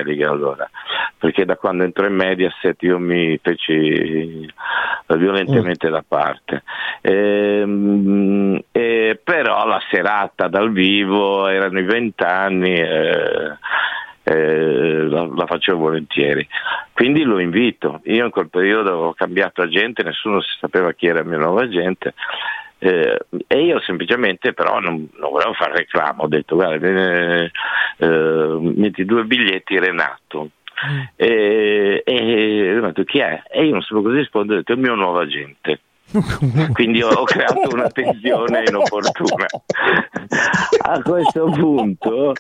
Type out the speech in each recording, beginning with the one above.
Zeliga allora, perché da quando entrò in Mediaset io mi feci violentemente da parte. Però la serata dal vivo erano i 20 anni, la facevo volentieri, quindi lo invito. Io in quel periodo avevo cambiato agente, nessuno si sapeva chi era il mio nuovo agente, e io semplicemente però non volevo fare reclamo, ho detto guarda, metti 2 biglietti Renato. E ho detto chi è? E io non sapevo cosa rispondere, ho detto il mio nuovo agente. Quindi ho creato una tensione inopportuna. A questo punto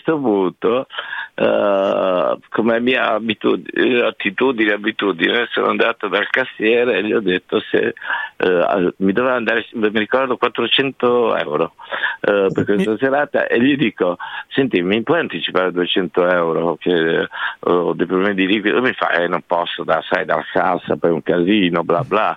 come mia abitudine sono andato dal cassiere e gli ho detto se mi doveva andare, mi ricordo 400 euro per questa serata, e gli dico senti, mi puoi anticipare 200 euro che ho dei problemi di liquido? Mi fa non posso, sai, dal cassa poi un casino bla bla,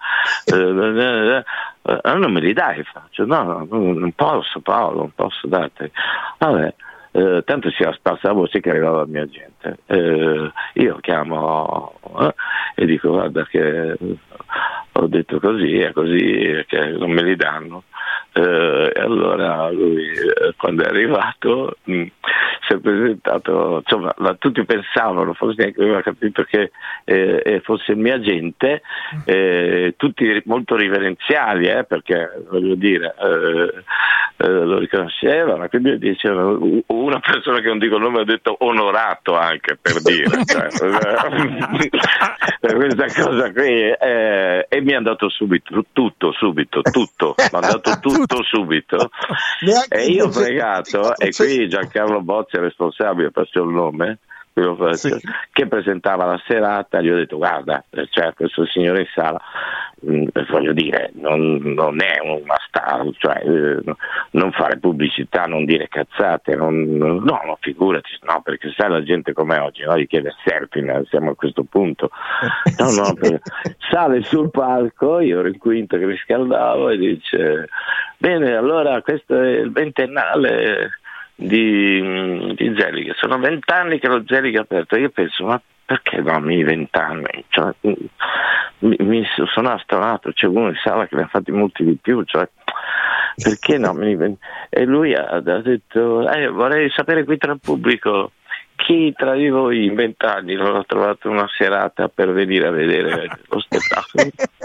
non me li dai? Faccio no, non posso Paolo, non posso darti. Vabbè, tanto si era sparsa la voce che arrivava il mio agente, io chiamo e dico guarda che ho detto così e così, che non me li danno. E allora lui quando è arrivato si è presentato, insomma tutti pensavano, forse neanche aveva capito che fosse il mio agente, tutti molto riverenziali, perché voglio dire lo riconoscevano, quindi dicevano, una persona che non dico il nome ha detto onorato, anche per dire per questa cosa qui, e mi ha dato subito tutto, mi ha dato tutto subito, e io ho pregato, e qui Giancarlo Bozzi è responsabile, passo il nome, che presentava la serata, gli ho detto guarda, c'è questo signore in sala, voglio dire, non è una star, cioè non fare pubblicità, non dire cazzate, no, figurati, no, perché sai la gente com'è oggi, no? Gli chiede selfie, siamo a questo punto, no, sale sul palco, io ero in quinto che riscaldavo, e dice bene, allora questo è il 20ennale di Zeliga, sono 20 anni che lo Zeliga è aperto. Io penso, ma perché dammi i 20 anni? Cioè, mi sono astronato, c'è uno in sala che ne ha fatti molti di più, cioè perché no? E lui ha detto vorrei sapere qui tra il pubblico chi tra di voi in 20 anni non ha trovato una serata per venire a vedere lo spettacolo.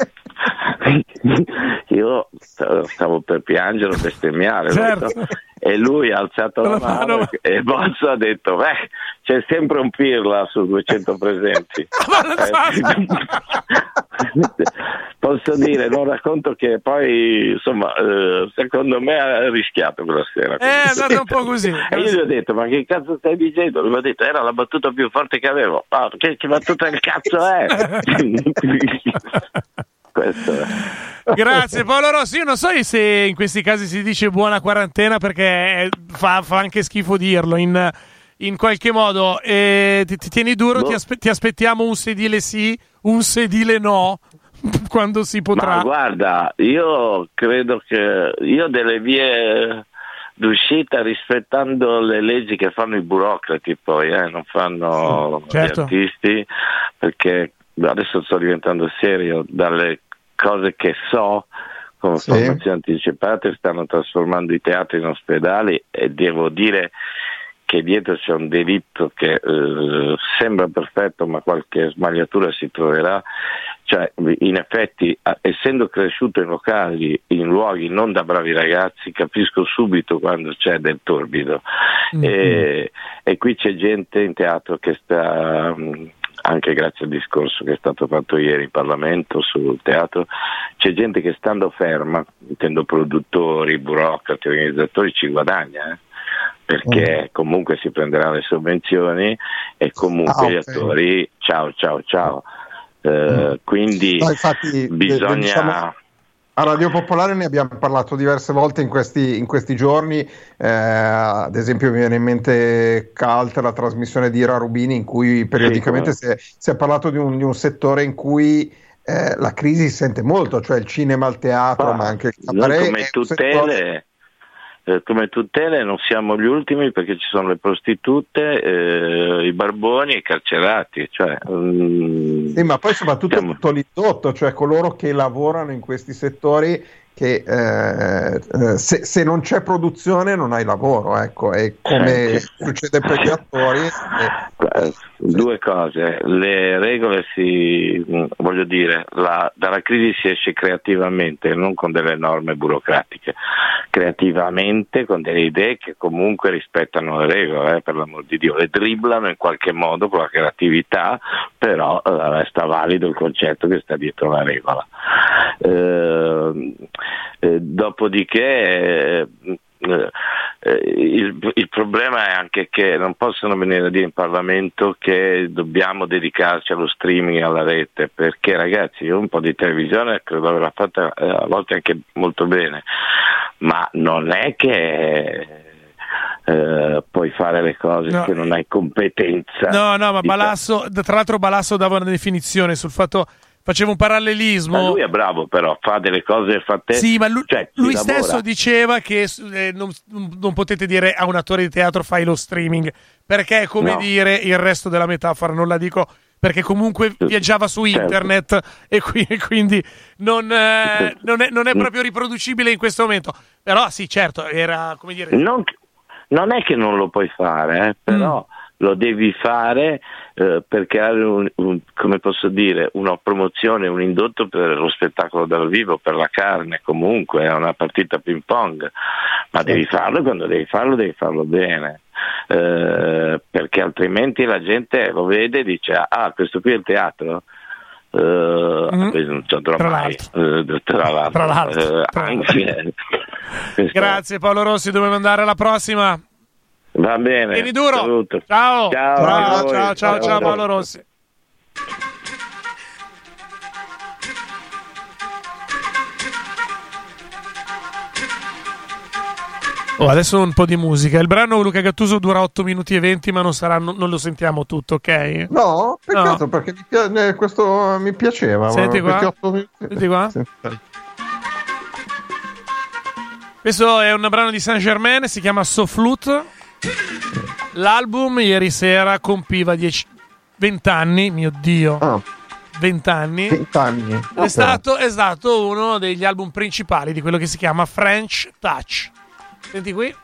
Io stavo per piangere o bestemmiare, certo. E lui ha alzato la mano e Bozzo ha detto c'è sempre un pirla su 200 presenti. Posso dire, non racconto che poi insomma secondo me ha rischiato quella sera, è andato un po' così. E io gli ho detto ma che cazzo stai dicendo? Lui mi ha detto era la battuta più forte che avevo. Che battuta del cazzo è? Questo è. Grazie Paolo Rossi. Io non so se in questi casi si dice buona quarantena, perché fa anche schifo dirlo in qualche modo. Ti tieni duro, ti aspettiamo un sedile sì, un sedile no quando si potrà. Ma guarda, io credo che io delle vie d'uscita, rispettando le leggi che fanno i burocrati, poi non fanno certo. Gli artisti, perché adesso sto diventando serio, dalle cose che so con formazioni anticipate stanno trasformando i teatri in ospedali, e devo dire che dietro c'è un delitto che sembra perfetto ma qualche sbagliatura si troverà, cioè in effetti essendo cresciuto in locali, in luoghi non da bravi ragazzi, capisco subito quando c'è del torbido, e qui c'è gente in teatro che sta anche grazie al discorso che è stato fatto ieri in Parlamento sul teatro, c'è gente che stando ferma, intendo produttori, burocrati, organizzatori, ci guadagna, perché comunque si prenderanno le sovvenzioni e comunque gli attori ciao. Quindi infatti, bisogna... diciamo... A Radio Popolare ne abbiamo parlato diverse volte in questi giorni, ad esempio mi viene in mente Cult, la trasmissione di Ira Rubini, in cui periodicamente si è parlato di un settore in cui la crisi si sente molto, cioè il cinema, il teatro, ma anche il cabaret. Come tutele, come tutele non siamo gli ultimi, perché ci sono le prostitute, i barboni e i carcerati. Cioè, sì, ma poi soprattutto tutto l'indotto, cioè coloro che lavorano in questi settori, che se non c'è produzione non hai lavoro, ecco, e come succede per gli attori. Due cose: le regole voglio dire, dalla crisi si esce creativamente, non con delle norme burocratiche, creativamente con delle idee che comunque rispettano le regole, per l'amor di Dio, le dribblano in qualche modo con la creatività, però resta valido il concetto che sta dietro la regola. Dopodiché il problema è anche che non possono venire a dire in Parlamento che dobbiamo dedicarci allo streaming e alla rete, perché ragazzi, io un po' di televisione credo averla fatta a volte anche molto bene, ma non è che puoi fare le cose che non hai competenza. No, ma Balasso, tra l'altro Balasso dava una definizione sul fatto, faceva un parallelismo. Ma lui è bravo, però fa delle cose fatte. Sì, ma lui stesso diceva che non potete dire a un attore di teatro fai lo streaming, perché è come dire il resto della metafora, non la dico perché comunque viaggiava su internet, e quindi non è proprio riproducibile in questo momento. Però sì, certo, era come dire. Non è che non lo puoi fare, però lo devi fare per creare come posso dire, una promozione, un indotto per lo spettacolo dal vivo, per la carne. Comunque è una partita ping pong, ma devi farlo, quando devi farlo bene, perché altrimenti la gente lo vede e dice questo qui è il teatro. Non ci andrò mai. Tra l'altro. Grazie Paolo Rossi, dobbiamo andare alla prossima. Va bene. Vieni duro. Saluto. Ciao Ciao Paolo Rossi. Adesso un po' di musica. Il brano Luca Gattuso dura 8 minuti e 20, ma non lo sentiamo tutto, ok? No, peccato, perché questo mi piaceva. Senti qua. Senti qua. Sì. Questo è un brano di Saint Germain, si chiama So Flute. L'album ieri sera compiva 20 anni, mio Dio. 20 anni. 20 anni. È stato uno degli album principali di quello che si chiama French Touch. Senti qui.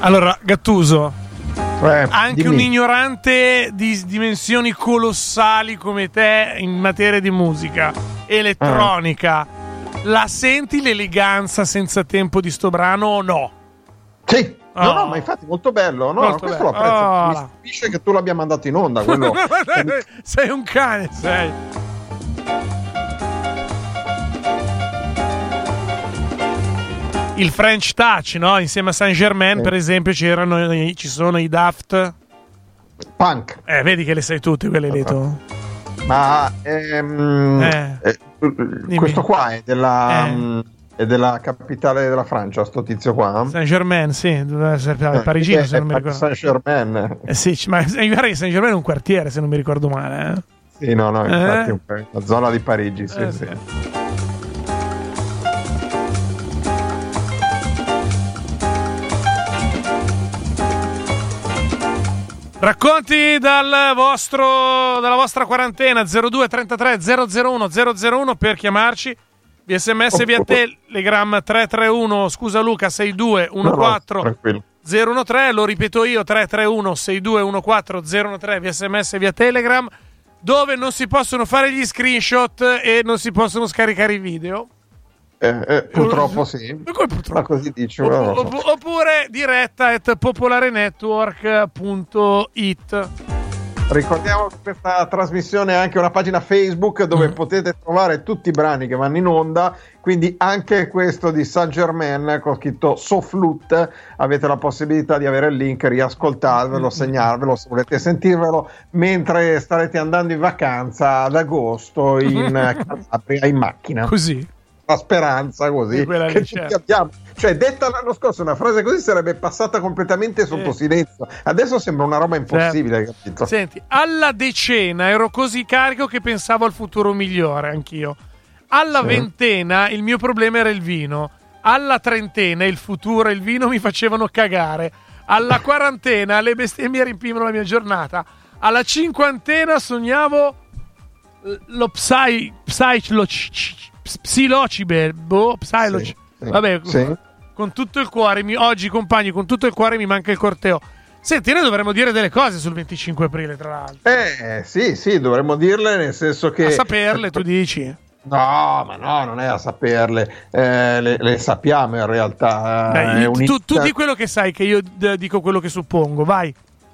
Allora, Gattuso, anche dimmi. un ignorante di dimensioni colossali come te in materia di musica elettronica, la senti l'eleganza senza tempo di sto brano o no? Sì. No, ma infatti molto bello. No, Molto questo bello. lo apprezzo. Mi stupisce che tu l'abbia mandato in onda. Quello... Sei un cane, sei. Il French Touch, no? Insieme a Saint-Germain, per esempio, ci sono i Daft Punk. Vedi che le sai tutte quelle lì tu. Ma questo qua è della capitale della Francia, sto tizio qua. Saint-Germain, sì, doveva essere parigino, se non mi ricordo. Saint-Germain. Sì, ma mi pare che Saint-Germain è un quartiere, se non mi ricordo male. Sì, no, infatti è una zona di Parigi, sì. Racconti dalla vostra quarantena 02 33 001 001 per chiamarci. Via SMS via Telegram 331 scusa Luca 6214 013, lo ripeto io 331 6214 013 via SMS via Telegram, dove non si possono fare gli screenshot e non si possono scaricare i video. Purtroppo sì. Purtroppo. Ma così dici, oppure diretta@popolareNetwork.it. Ricordiamo che questa trasmissione ha anche una pagina Facebook dove potete trovare tutti i brani che vanno in onda, quindi anche questo di Saint-Germain con scritto Soflut avete la possibilità di avere il link, riascoltarvelo, segnarvelo se volete sentirvelo mentre starete andando in vacanza ad agosto in Calabria in macchina. Così. La speranza così che tutti abbiamo, cioè detta l'anno scorso una frase così sarebbe passata completamente sotto silenzio, adesso sembra una roba impossibile, capito? Senti, alla decena ero così carico che pensavo al futuro migliore anch'io, alla ventena il mio problema era il vino, alla trentena il futuro e il vino mi facevano cagare, alla quarantena le bestemmie riempivano la mia giornata, alla cinquantena sognavo lo psilocibe, vabbè, con tutto il cuore oggi compagni, con tutto il cuore mi manca il corteo. Senti, noi dovremmo dire delle cose sul 25 aprile tra l'altro. Sì, dovremmo dirle, nel senso che a saperle tu dici? No, ma no, non è a saperle, le sappiamo in realtà. Tu di quello che sai, che io dico quello che suppongo, vai.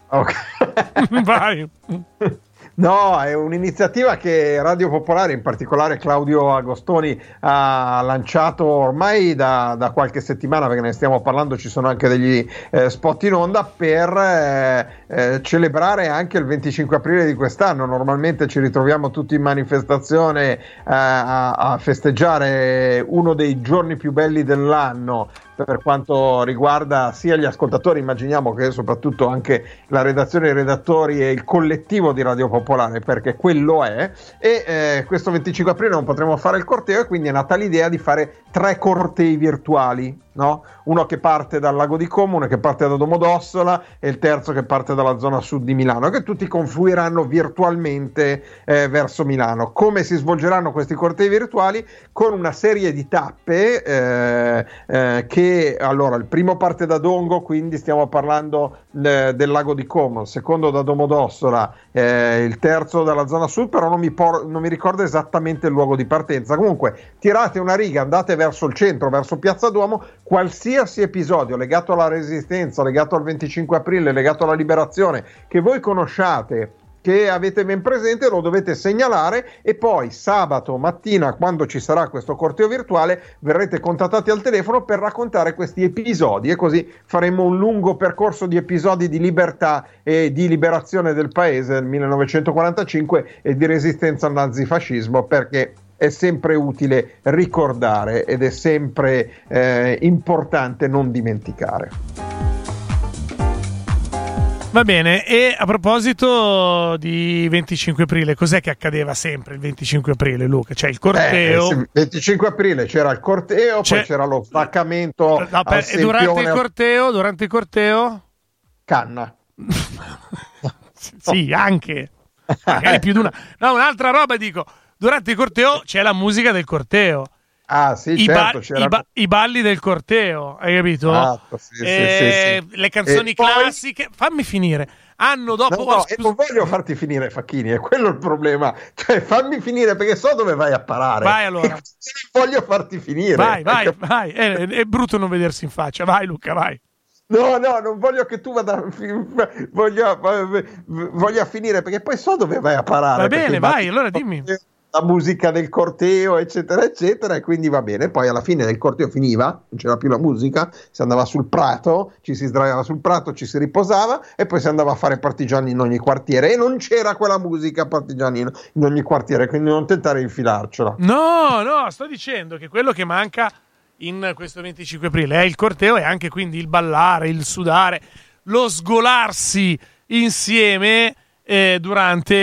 Ok. Vai. No, è un'iniziativa che Radio Popolare, in particolare Claudio Agostoni, ha lanciato ormai da qualche settimana, perché ne stiamo parlando, ci sono anche degli spot in onda, per celebrare anche il 25 aprile di quest'anno. Normalmente ci ritroviamo tutti in manifestazione a festeggiare uno dei giorni più belli dell'anno, per quanto riguarda sia gli ascoltatori, immaginiamo che soprattutto anche la redazione, i redattori e il collettivo di Radio Popolare, perché quello è, e questo 25 aprile non potremo fare il corteo e quindi è nata l'idea di fare 3 cortei virtuali, no? Uno che parte dal Lago di Como, uno che parte da Domodossola e il terzo che parte dalla zona sud di Milano, che tutti confluiranno virtualmente verso Milano. Come si svolgeranno questi cortei virtuali? Con una serie di tappe che, allora, il primo parte da Dongo, quindi stiamo parlando del Lago di Como, il secondo da Domodossola, il terzo dalla zona sud, però non mi ricordo esattamente il luogo di partenza. Comunque tirate una riga, andate verso il centro, verso Piazza Duomo, qualsiasi episodio legato alla Resistenza, legato al 25 aprile, legato alla Liberazione, che voi conosciate, che avete ben presente, lo dovete segnalare, e poi sabato mattina, quando ci sarà questo corteo virtuale, verrete contattati al telefono per raccontare questi episodi, e così faremo un lungo percorso di episodi di libertà e di liberazione del paese del 1945 e di resistenza al nazifascismo, perché è sempre utile ricordare ed è sempre importante non dimenticare. Va bene, e a proposito di 25 aprile, cos'è che accadeva sempre il 25 aprile, Luca? Cioè il corteo... il 25 aprile c'era il corteo, poi c'era lo staccamento e durante il corteo? Canna. Sì, anche. Magari più di una. No, un'altra roba, dico. Durante il corteo c'è la musica del corteo. Ah, sì, certo, i balli del corteo, hai capito? Esatto, sì. Le canzoni classiche. Fammi finire. Hanno dopo. No, non voglio farti finire, Facchini, è quello il problema. Cioè, fammi finire perché so dove vai a parare. Vai allora. Non voglio farti finire. Vai. È brutto non vedersi in faccia. Vai, Luca, vai. No, non voglio che tu voglia finire perché poi so dove vai a parare. Va bene, vai, allora dimmi. La musica del corteo, eccetera, eccetera, e quindi va bene. Poi alla fine del corteo finiva, non c'era più la musica, si andava sul prato, ci si sdraiava sul prato, ci si riposava e poi si andava a fare partigiani in ogni quartiere e non c'era quella musica partigiani in ogni quartiere, quindi non tentare di infilarcela. No, sto dicendo che quello che manca in questo 25 aprile è il corteo e anche quindi il ballare, il sudare, lo sgolarsi insieme durante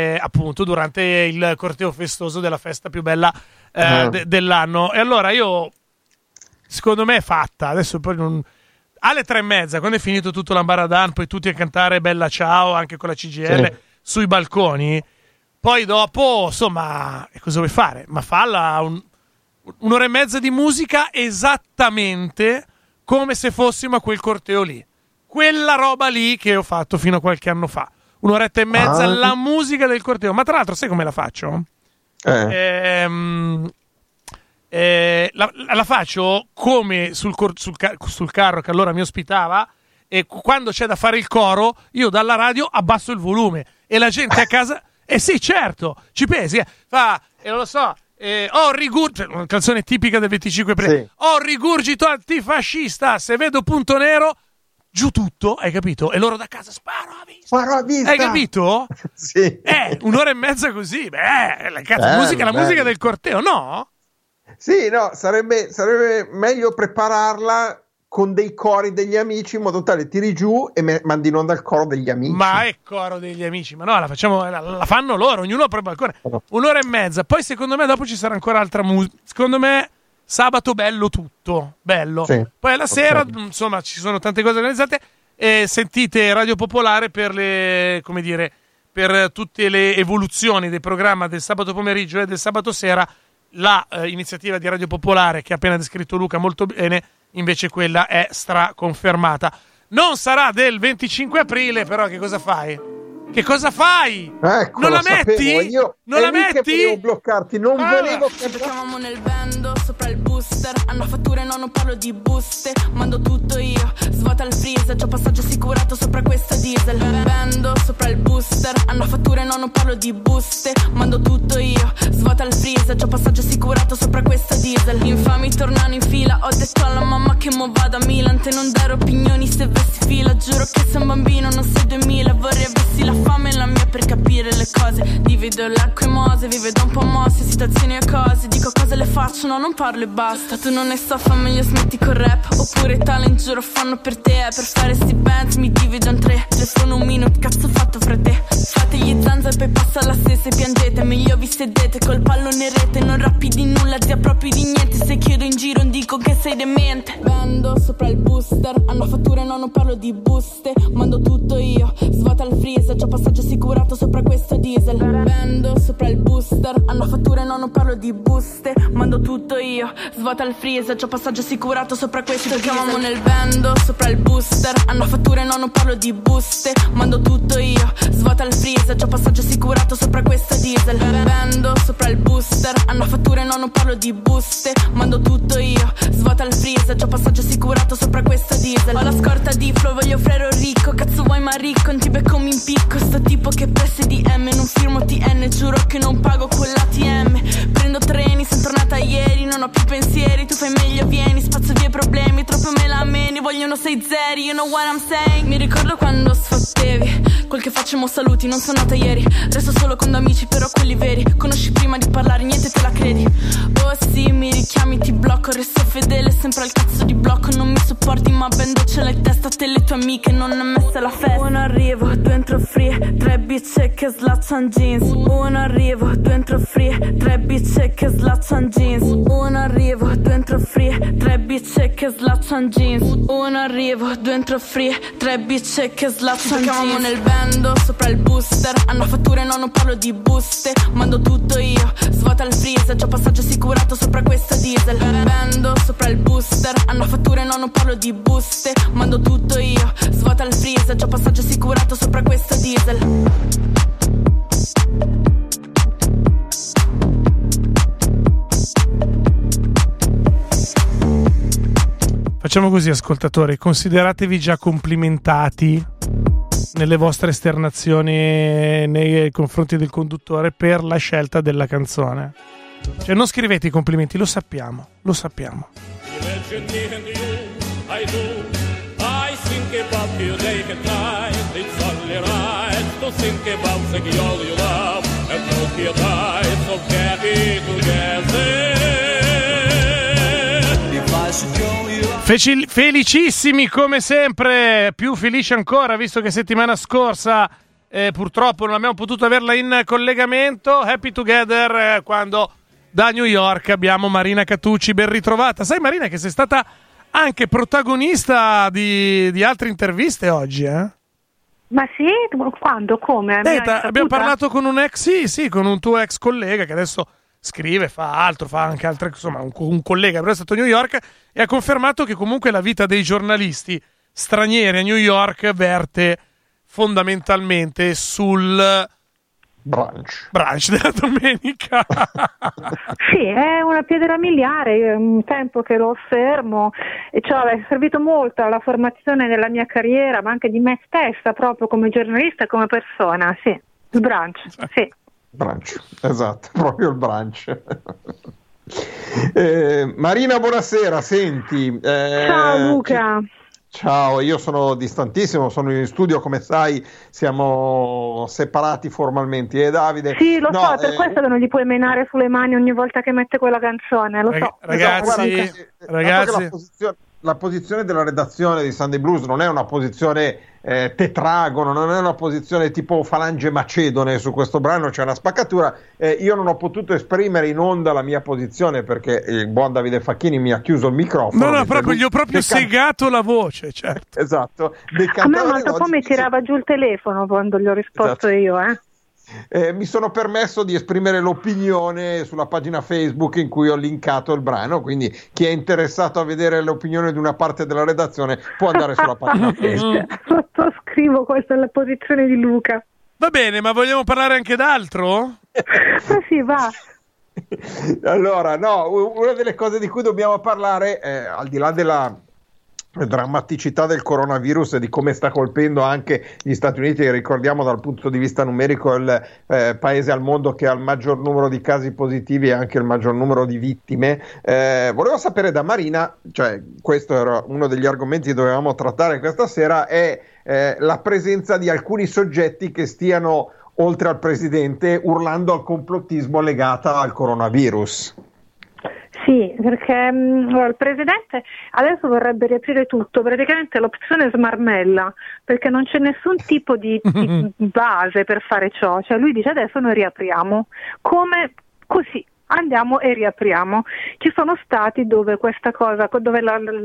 il corteo festoso della festa più bella dell'anno. E allora secondo me è fatta. Adesso poi alle 3:30, quando è finito tutto l'ambaradan, poi tutti a cantare Bella Ciao anche con la CGIL sui balconi, poi dopo insomma cosa vuoi fare? Ma falla un'ora e mezza di musica esattamente come se fossimo a quel corteo lì, quella roba lì che ho fatto fino a qualche anno fa. Un'oretta e mezza la musica del corteo. Ma tra l'altro sai come la faccio? La faccio come sul carro che allora mi ospitava, e quando c'è da fare il coro io dalla radio abbasso il volume e la gente a casa sì, certo, ci pensi, fa, e non lo so, una canzone tipica del 25 aprile, rigurgito antifascista, se vedo punto nero giù tutto, hai capito? E loro da casa sparo a vista. Hai capito? Sì. Un'ora e mezza così. La musica del corteo, no? Sì, no, sarebbe meglio prepararla con dei cori degli amici in modo tale tiri giù e mandi in onda il coro degli amici. Ma è coro degli amici, ma no, la fanno loro, ognuno apre il balcone. Un'ora e mezza. Poi secondo me dopo ci sarà ancora altra musica. Secondo me sabato bello tutto, bello. Sì, poi alla sera, insomma, ci sono tante cose organizzate. Sentite Radio Popolare per tutte le evoluzioni del programma del sabato pomeriggio e del sabato sera. La iniziativa di Radio Popolare che ha appena descritto Luca molto bene, invece quella è straconfermata. Non sarà del 25 aprile, però che cosa fai? Che cosa fai? Ecco, non la metti? Non la metti? Che volevo bloccarti, non volevo. Chiamavo nel bando sopra il booster. Hanno fatture, no, non parlo di buste. Mando tutto io, svuota il freezer. C'ho passaggio assicurato sopra questa diesel. Bando sopra il booster. Hanno fatture, no, non parlo di buste. Mando tutto io, svuota il freezer. C'ho passaggio assicurato sopra questa diesel. Infami tornano in fila. Ho detto alla mamma che mo vado a Milan. Te non dare opinioni se vesti fila. Giuro che sei un bambino, non sei 2000. Vorrei avessi la fame la mia per capire le cose. Divido lacrimose, vive da un po' mosse, situazioni e cose. Dico cose le faccio, no, non parlo e basta. Tu non ne so, fa meglio smetti col rap. Oppure talent giuro fanno per te. Per fare sti bands mi divido in tre. Telefono un minuto, cazzo fatto fra te. Fate gli zanza e poi passa la stessa e piangete. Meglio vi sedete col pallone in rete. Non rappi di nulla, zia proprio di niente. Se chiedo in giro dico che sei demente. Vendo sopra il booster. Hanno fatture, no, non parlo di buste. Mando tutto io, svuota il freezer. C'ho passaggio assicurato sopra questo diesel. Vendo sopra il booster. Hanno fatture, no, non parlo di buste. Mando tutto io, svuota il freezer. C'ho passaggio assicurato sopra questo diesel. Chiamamo nel vendo sopra il booster. Hanno fatture, no, non parlo di buste. Mando tutto io, svuota il freezer. C'ho passaggio assicurato sopra questo diesel. Vendo sopra il booster. Hanno fatture, no, non parlo di buste. Mando tutto io, svuota il freezer. C'ho passaggio assicurato sopra questo diesel. Ho la scorta di flow, voglio frero ricco. Cazzo vuoi ma ricco, non ti becco mi impicco. Sto tipo che presse DM, non firmo TN. Giuro che non pago con l'ATM. Prendo treni, sono tornata ieri. Non ho più pensieri, tu fai meglio vieni. Spazzo via i problemi, troppo me la meni. Vogliono 6 zeri, you know what I'm saying. Mi ricordo quando sfottevi. Quel che facciamo saluti, non sono nata ieri. Resto solo con amici, però quelli veri. Conosci prima di parlare, niente te la credi. Oh sì, mi richiami, ti blocco. Resto fedele, sempre al cazzo di blocco. Non mi sopporti, ma ben doccia la testa. A te le tue amiche, non è messa la festa. Uno arrivo, due entro free. 3 bitch che slaccian jeans. Uno arrivo, due entro free. 3 bitch che slaccian jeans. Uno arrivo, due entro free. 3 bitch bitch che slaccian jeans. 1 arrivo, 2 entro free, 3 bitch che slaccian jeans. Chiamamo nel bando, sopra il booster. Hanno fatture, no, non parlo di buste. Mando tutto io, svuota il freezer. C'ho passaggio assicurato sopra questa diesel. Bando, sopra il booster. Hanno fatture, no, non parlo di buste. Mando tutto io, svuota il freezer. C'ho passaggio assicurato sopra questa diesel. Facciamo così, ascoltatori, consideratevi già complimentati nelle vostre esternazioni nei confronti del conduttore per la scelta della canzone. Cioè non scrivete i complimenti, lo sappiamo. Felicissimi come sempre, più felici ancora visto che settimana scorsa purtroppo non abbiamo potuto averla in collegamento. Happy together quando da New York abbiamo Marina Catucci, ben ritrovata. Sai Marina che sei stata anche protagonista di altre interviste oggi, eh? Ma sì? Quando? Come? Abbiamo parlato con un con un tuo ex collega che adesso scrive, fa anche altre, insomma, un collega però è stato a New York e ha confermato che comunque la vita dei giornalisti stranieri a New York verte fondamentalmente sul brunch della domenica. Sì, è una pietra miliare, è un tempo che lo osservo e cioè è servito molto alla formazione della mia carriera, ma anche di me stessa proprio come giornalista e come persona, sì, il brunch, sì. Brunch, esatto, proprio il brunch. Marina, buonasera, senti. Ciao Luca. Ciao, io sono distantissimo, sono in studio, come sai, siamo separati formalmente. Io e Davide. Sì, lo so, per questo che non gli puoi menare sulle mani ogni volta che mette quella canzone, lo so. Ragazzi, la posizione della redazione di Sunday Blues non è una posizione tetragono, non è una posizione tipo falange macedone su questo brano, c'è una spaccatura. Io non ho potuto esprimere in onda la mia posizione perché il buon Davide Facchini mi ha chiuso il microfono. No, proprio gli ho proprio segato la voce, certo. Esatto. A me un altro po' mi tirava giù il telefono quando gli ho risposto, esatto. Io, mi sono permesso di esprimere l'opinione sulla pagina Facebook in cui ho linkato il brano, quindi chi è interessato a vedere l'opinione di una parte della redazione può andare sulla pagina Facebook. Sottoscrivo, questa è la posizione di Luca. Va bene, ma vogliamo parlare anche d'altro? Sì, va. Allora, una delle cose di cui dobbiamo parlare, al di là della drammaticità del coronavirus e di come sta colpendo anche gli Stati Uniti, che ricordiamo dal punto di vista numerico il paese al mondo che ha il maggior numero di casi positivi e anche il maggior numero di vittime. Volevo sapere da Marina, cioè questo era uno degli argomenti che dovevamo trattare questa sera, è la presenza di alcuni soggetti che stiano, oltre al presidente, urlando al complottismo legata al coronavirus. Sì, perché il presidente adesso vorrebbe riaprire tutto, praticamente l'opzione smarmella, perché non c'è nessun tipo di base per fare ciò, cioè lui dice adesso noi riapriamo, come così, andiamo e riapriamo. Ci sono stati dove questa cosa, dove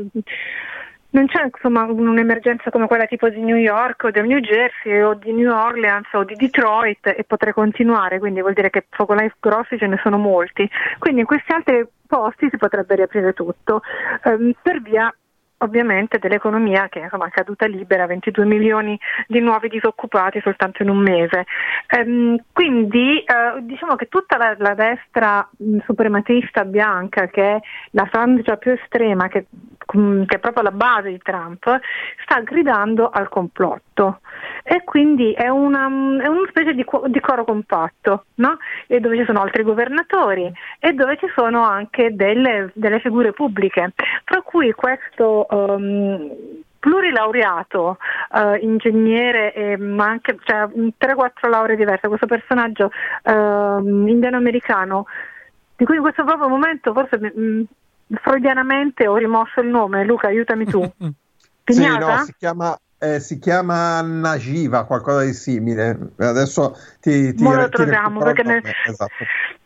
non c'è insomma un'emergenza come quella tipo di New York o del New Jersey o di New Orleans o di Detroit, e potrei continuare, quindi vuol dire che focolai grossi ce ne sono molti, quindi in questi altri posti si potrebbe riaprire tutto, per via ovviamente dell'economia che insomma è caduta libera, 22 milioni di nuovi disoccupati soltanto in un mese, quindi diciamo che tutta la destra suprematista bianca, che è la frangia più estrema, che è proprio la base di Trump, sta gridando al complotto, e quindi è una specie di coro compatto, no? E dove ci sono altri governatori e dove ci sono anche delle figure pubbliche, tra cui questo plurilaureato ingegnere, ma anche 3-4 lauree diverse, questo personaggio indiano-americano, di cui in questo proprio momento forse freudianamente ho rimosso il nome. Luca, aiutami tu. Pignata? Sì, no, si chiama Najiva, qualcosa di simile. Adesso ti lo troviamo, perché esatto.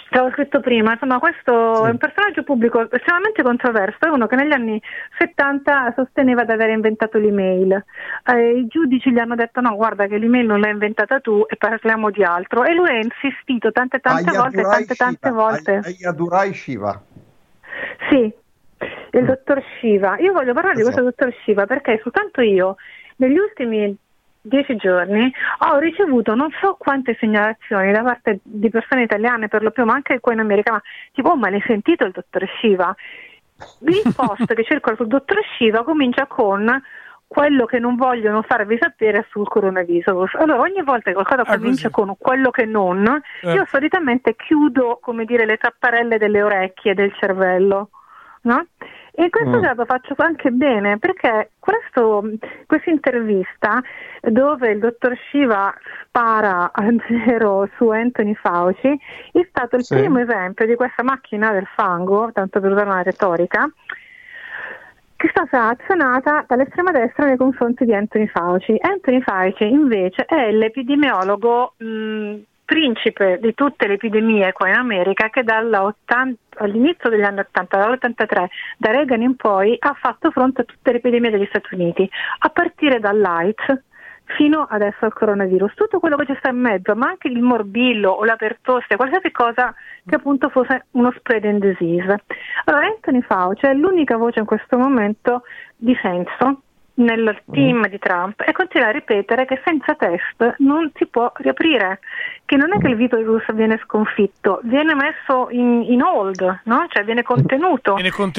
L'avevo scritto prima, insomma questo è un personaggio pubblico estremamente controverso, è uno che negli anni 70 sosteneva di aver inventato l'email, i giudici gli hanno detto no, guarda che l'email non l'hai inventata tu e parliamo di altro, e lui ha insistito tante volte. Ayadurai Shiva. Sì, il dottor Shiva. Io voglio parlare di questo dottor Shiva perché soltanto io negli ultimi 10 giorni ho ricevuto non so quante segnalazioni da parte di persone italiane per lo più, ma anche qua in America, ma tipo, ma l'hai sentito il dottor Shiva? Il post che circola sul dottor Shiva comincia con quello che non vogliono farvi sapere sul coronavirus. Allora ogni volta che qualcosa comincia con quello che non, io solitamente chiudo, come dire, le tapparelle delle orecchie del cervello, no? E in questo caso faccio anche bene, perché questa intervista dove il dottor Shiva spara a zero su Anthony Fauci è stato il primo esempio di questa macchina del fango, tanto per usare una retorica, che è stata azionata dall'estrema destra nei confronti di Anthony Fauci. Anthony Fauci invece è l'epidemiologo principe di tutte le epidemie qua in America, che all'inizio degli anni 80, dall'83, da Reagan in poi, ha fatto fronte a tutte le epidemie degli Stati Uniti, a partire dall'AIDS fino adesso al coronavirus, tutto quello che ci sta in mezzo, ma anche il morbillo o la pertosse, qualsiasi cosa che appunto fosse uno spreading disease. Allora Anthony Fauci è l'unica voce in questo momento di senso nel team di Trump e continua a ripetere che senza test non si può riaprire, che non è che il virus viene sconfitto, viene messo in hold, no? Cioè viene contenuto.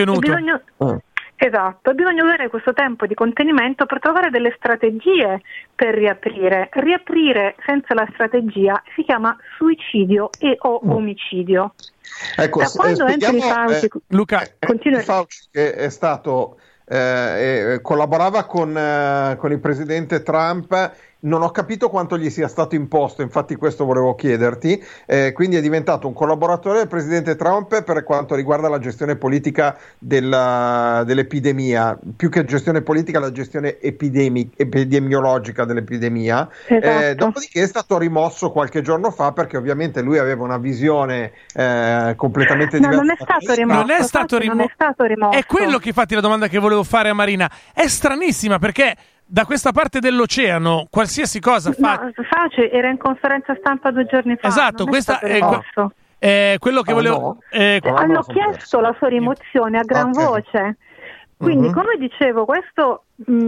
Esatto, bisogna usare questo tempo di contenimento per trovare delle strategie per riaprire. Riaprire senza la strategia si chiama suicidio o omicidio. Ecco, quando Anthony Fauci, Luca, Fauci che è stato collaborava con il presidente Trump, non ho capito quanto gli sia stato imposto, infatti questo volevo chiederti, quindi è diventato un collaboratore del presidente Trump per quanto riguarda la gestione politica dell'epidemia, più che gestione politica la gestione epidemiologica dell'epidemia. Esatto. Dopodiché è stato rimosso qualche giorno fa perché ovviamente lui aveva una visione completamente diversa. Non è stato rimosso. È quello che infatti la domanda che volevo fare a Marina è stranissima, perché da questa parte dell'oceano qualsiasi cosa Fauci era in conferenza stampa 2 giorni fa. Esatto, questa è quello che volevo. Hanno chiesto la sua rimozione a gran voce. Quindi, come dicevo, questo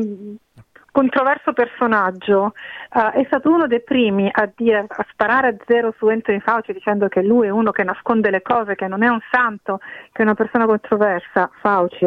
controverso personaggio è stato uno dei primi a sparare a zero su Anthony Fauci, dicendo che lui è uno che nasconde le cose, che non è un santo, che è una persona controversa. Fauci,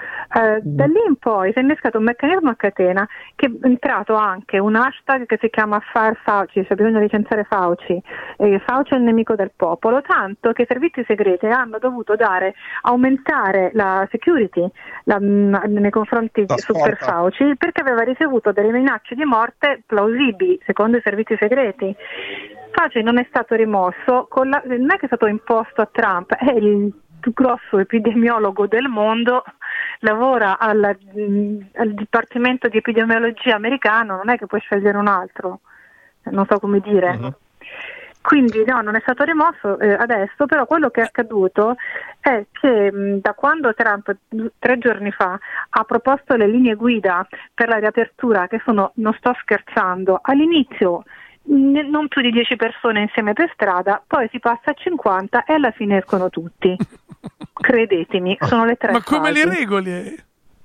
da lì in poi si è innescato un meccanismo a catena che è entrato anche un hashtag che si chiama Fire Fauci, cioè bisogna licenziare Fauci, Fauci è il nemico del popolo, tanto che i servizi segreti hanno dovuto aumentare la security nei confronti di Super Fauci, perché aveva ricevuto delle minacce di morte plausibili secondo i servizi segreti. Fauci non è stato rimosso, non è che è stato imposto a Trump, è il più grosso epidemiologo del mondo, lavora al Dipartimento di Epidemiologia americano, non è che puoi scegliere un altro, non so come dire. Quindi no, non è stato rimosso adesso, però quello che è accaduto è che da quando Trump 3 giorni fa ha proposto le linee guida per la riapertura, che sono, non sto scherzando, all'inizio non più di 10 persone insieme per strada, poi si passa a 50 e alla fine escono tutti. Credetemi, sono le 3 Ma come fasi. le regole?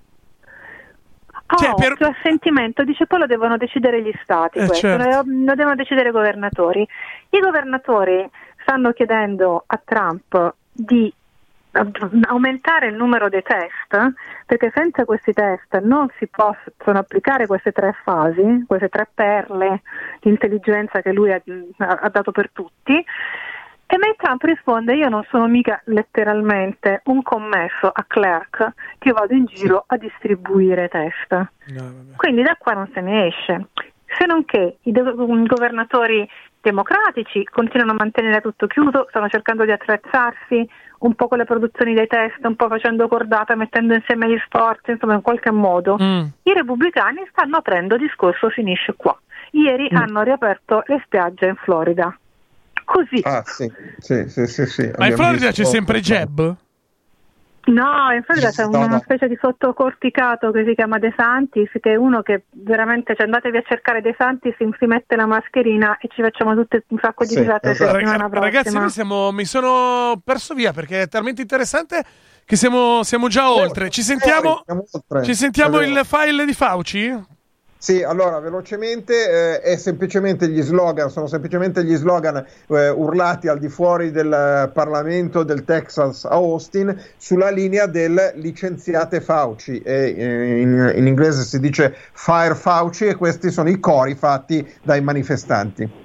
Più assentimento, dice, poi lo devono decidere gli stati, certo. Lo devono decidere i governatori. I governatori stanno chiedendo a Trump di aumentare il numero dei test, perché senza questi test non si possono applicare queste 3 fasi, queste 3 perle di intelligenza che lui ha dato per tutti. E Trump risponde: io non sono mica letteralmente un commesso a clerk che vado in giro a distribuire test. Quindi da qua non se ne esce, se non che i governatori democratici continuano a mantenere tutto chiuso, stanno cercando di attrezzarsi un po' con le produzioni dei test, un po' facendo cordata, mettendo insieme gli sforzi, insomma in qualche modo. I repubblicani stanno aprendo, discorso finisce qua. Ieri hanno riaperto le spiagge in Florida. così. Sì. Ma in Florida c'è sempre Jeb? No, in Florida c'è una specie di sottocorticato che si chiama De Santis, che è uno che veramente, cioè, andatevi a cercare De Santis, si mette la mascherina e ci facciamo tutte un sacco di risate. Ragazzi, mi sono perso via perché è talmente interessante che siamo già oltre. Ci sentiamo il file di Fauci? Sì, allora velocemente è semplicemente gli slogan, sono semplicemente gli slogan urlati al di fuori del Parlamento del Texas a Austin sulla linea del licenziate Fauci, in inglese si dice fire Fauci, e questi sono i cori fatti dai manifestanti.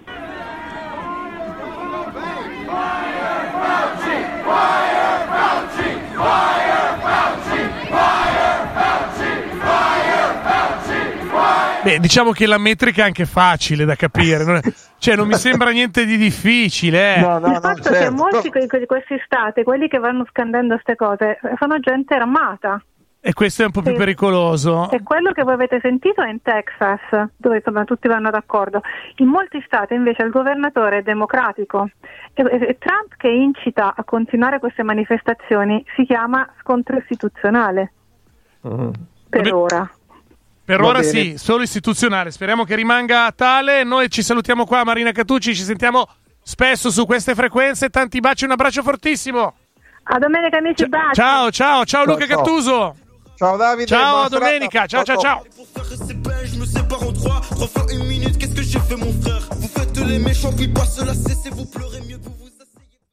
Beh, diciamo che la metrica è anche facile da capire, non mi sembra niente di difficile. Il fatto è che molti di questi stati, quelli che vanno scandendo queste cose, sono gente armata. E questo è un po' più pericoloso. E quello che voi avete sentito è in Texas, dove insomma tutti vanno d'accordo. In molti stati invece il governatore è democratico e Trump, che incita a continuare queste manifestazioni, si chiama scontro istituzionale. Per ora. Per ora sì, solo istituzionale. Speriamo che rimanga tale. Noi ci salutiamo qua, Marina Catucci. Ci sentiamo spesso su queste frequenze. Tanti baci, un abbraccio fortissimo. A domenica, amici. Baci. Ciao Luca Cattuso. Ciao Davide. Ciao, a domenica. Ciao. Trois fois une minute, qu'est-ce que j'ai fait, mon frère? Vous faites les méchants, puis pas cela, cessez, vous pleurez mieux que vous.